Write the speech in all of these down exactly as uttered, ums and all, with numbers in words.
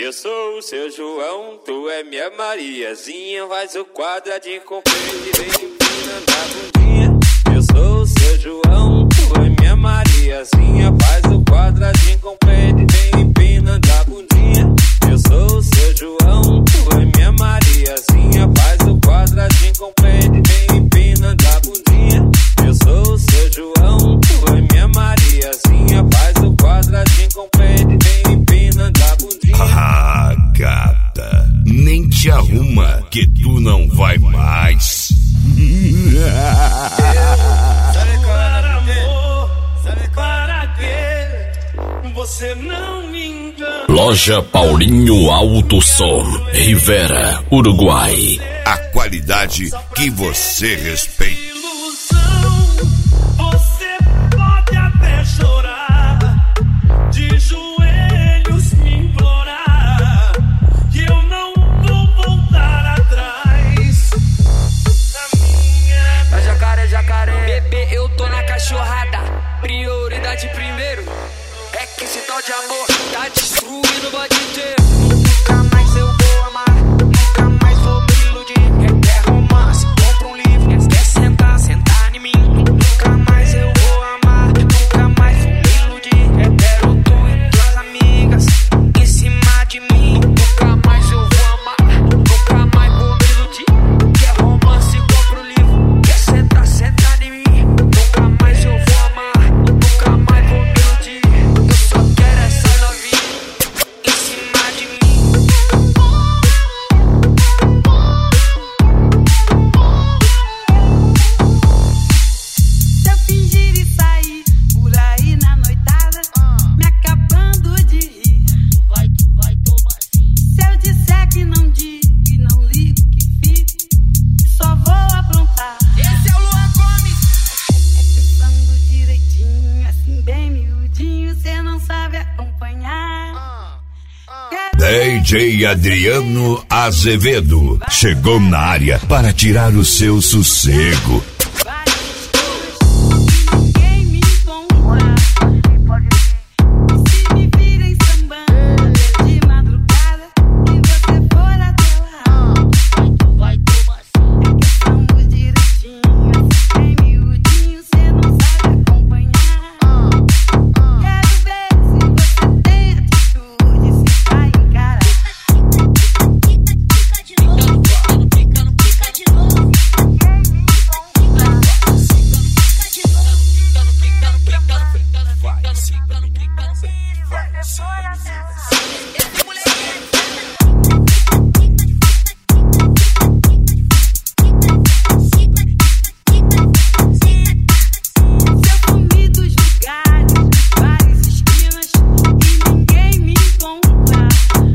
Eu sou o seu João, tu é minha Mariazinha. Faz o quadradinho com peito e vem empinando a bundinha. Eu sou o seu João, tu é minha Mariazinha. Faz o quadradinho com peito e vem empinando a bundinha. Eu sou o seu João, tu é minha Mariazinha. Faz o quadradinho com peito e vem empinando a bundinha. Eu sou o seu João, tu é minha Mariazinha. Faz o quadradinho com peito e vem empinando a bundinha. Ah, gata, nem te arruma que tu não vai mais. Para amor, para quê? Você não me engana. Loja Paulinho Alto Som, Rivera, Uruguai. A qualidade que você respeita. Você pode até chorar, de joelhos me implorar, que eu não vou voltar atrás. A minha... Na jacaré, jacaré, bebê, eu tô na cachorrada. Prioridade primeiro, é que esse tal de amor tá destruindo o bode inteiro. Nunca mais eu vou amar, nunca mais vou me iludir. Quer romance, compra um livro, quer sentar, sentar em mim. Nunca mais eu vou amar, nunca mais vou me iludir. Quero tu e tuas amigas em cima de mim. Nunca mais eu vou amar, nunca mais vou me iludir. Quer romance, compra um livro, quer sentar, sentar em mim. Nunca mais eu vou amar, nunca mais vou me iludir. Eu só quero essa novinha em cima de mim. Se eu fingir e sair por aí na noitada, me acabando de rir, vai, tu vai tomar sim. Se eu disser que não digo e não ligo que fico, só vou aprontar. Esse é o Luan Gomes. Pensando direitinho, assim bem miudinho, cê não sabe acompanhar. Quero D J Adriano Azevedo chegou na área para tirar o seu sossego. várias coisas, ninguém me encontra. Se me virem sambando de madrugada e você for até lá, vai tomar sim. É que estamos direitinho, assim bem miudinho, cê não sabe acompanhar. Quero ver se você tem atitude, se vai encarar. Fica de novo, fica, não fica de novo. Ninguém me encontra. Se eu sumir dos lugares, várias esquinas, e ninguém me encontra.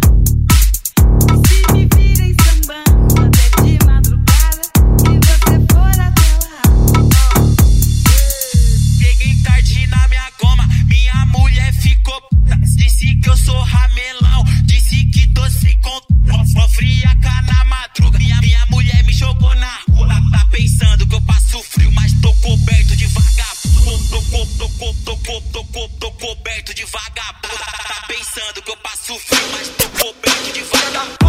Se me virem sambando até de madrugada e você for até lá, Cheguei tarde na minha goma, minha mulher ficou puta. Disse que eu sou ramelão, disse que tô sem conta. Sofri a cá na madruga, minha, minha mulher me jogou na rua. Tá pensando que eu passo frio, mas tô coberto de vagabundo. Tô, tô, tô, tô, tô, tô, tô, tô, tô coberto de vagabundo. Tá pensando que eu passo frio, mas tô coberto de vagabundo.